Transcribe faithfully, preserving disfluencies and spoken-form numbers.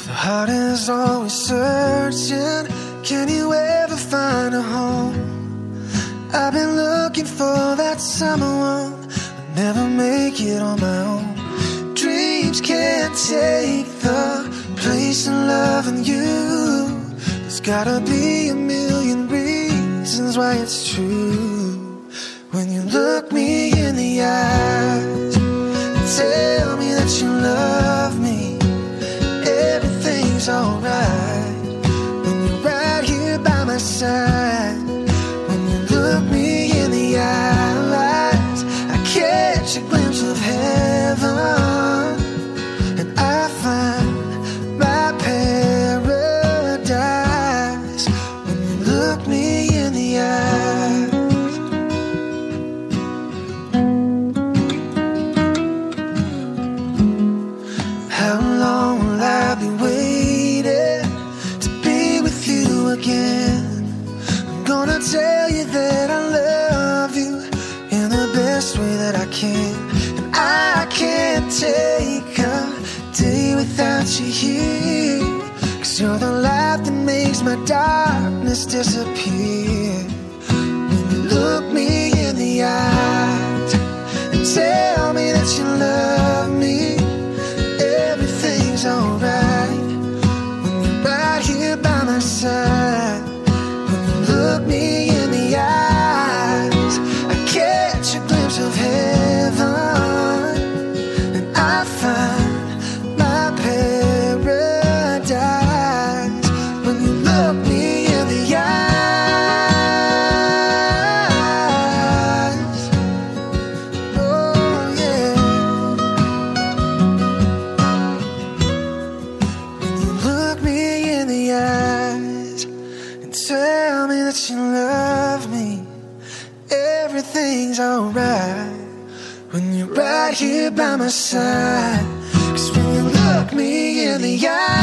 The heart is always searching. Can you ever find a home? I've been looking for that someone. I'll never make it on my own. Dreams can't take the place of loving you. There's gotta be a million reasons why it's true. When you look me in the eyes and tell me that you love me, everything's alright. When you're right here by my side, when you look me in the eyes, I catch a glimpse of heaven, and I find my paradise. When you look me in the eyes. How long will I be waiting to be with you again? I'm gonna tell you that I love you in the best way that I can. And I can't take a day without you here, 'cause you're the light that makes my darkness disappear. When you look me in the eyes and tell me that you love me, everything's alright. When you're right here by my side, when you look me in the eyes, I catch a glimpse of heaven, and I find my paradise. When you look me in the eyes, oh yeah. Look me in the eyes and tell me that you love me, everything's alright. When you're right here by my side, 'cause when you look me in the eyes,